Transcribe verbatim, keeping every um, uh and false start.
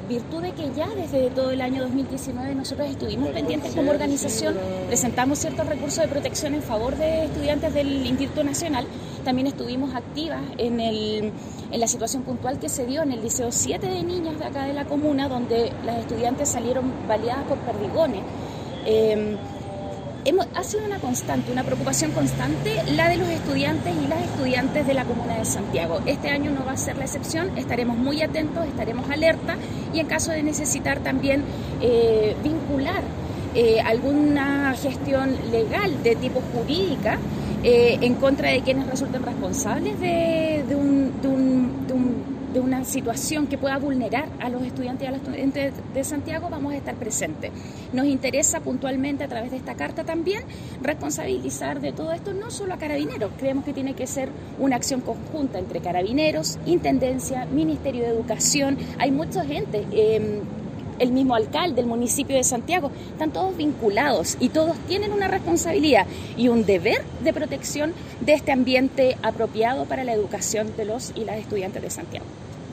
virtud de que ya desde todo el año dos mil diecinueve nosotros estuvimos pendientes como organización, presentamos ciertos recursos de protección en favor de estudiantes del Instituto Nacional, también estuvimos activas en, el, en la situación puntual que se dio en el Liceo siete de Niñas de acá de la comuna, donde las estudiantes salieron baleadas por perdigones. Eh, hemos, ha sido una constante, una preocupación constante la de los estudiantes y las estudiantes de la comuna de Santiago. Este año no va a ser la excepción, estaremos muy atentos, estaremos alerta y en caso de necesitar también eh, vincular eh, alguna gestión legal de tipo jurídica eh, en contra de quienes resulten responsables de, de, un, de, un, de, un, de una situación que pueda vulnerar a los estudiantes y a las estudiantes de Santiago, vamos a estar presentes. Nos interesa puntualmente a través de esta carta también responsabilizar de todo esto no solo a Carabineros, creemos que tiene que ser una acción conjunta entre Carabineros, Intendencia, Ministerio de Educación, hay mucha gente, eh, el mismo alcalde del municipio de Santiago, están todos vinculados y todos tienen una responsabilidad y un deber de protección de este ambiente apropiado para la educación de los y las estudiantes de Santiago.